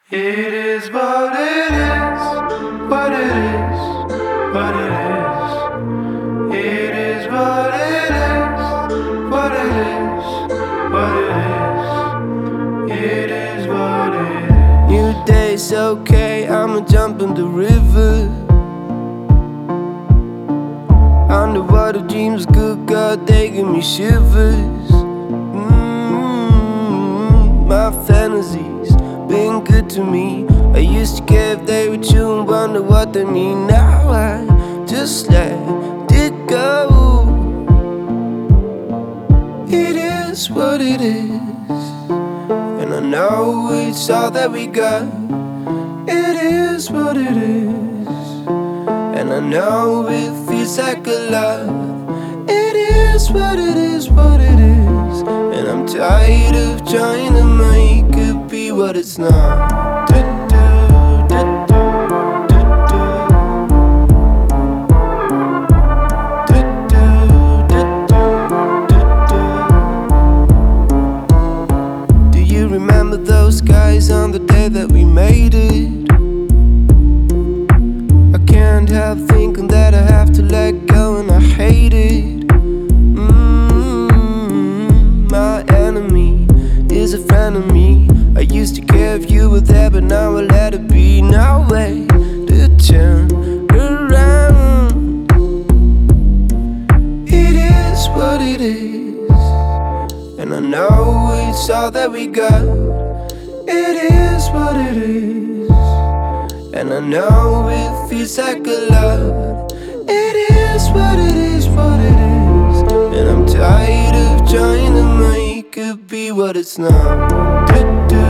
It is what it is, what it is, what it is. It is what it is, what it is, what it is. It is what it is. New day's okay, I'ma jump in the river. Underwater dreams, good God, they give me shivers. My fantasies been good to me. I used to care if they were true and wonder what they mean. Now I just let it go. It is what it is, and I know it's all that we got. It is what it is, and I know it feels like a lot. It is what it is, what it is, and I'm tired of trying to make it be what it's not. Do you remember those skies on the day that we made it? I can't help thinking that I have to let go, and I hate it. My enemy is a friend of me. I used to care if you were there, but now I let it be. No way to turn around. It is what it is, and I know it's all that we got. It is what it is, and I know it feels like a lot. It is what it is, what it is, and I'm tired of trying to make it be what it's not.